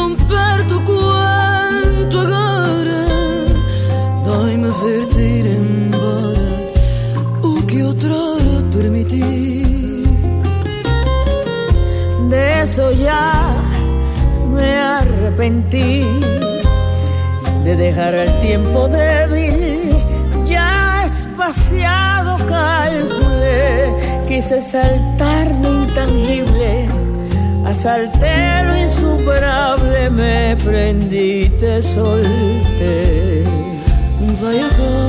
romper tu cuento agora. Dói-me ver-te ir embora, o que outrora permiti. De eso ya me arrepentí, de dejar al tiempo débil. Ya espaciado calculé, quise saltar lo intangible, asalté lo insuperable, me prendí, te solté. Vai agora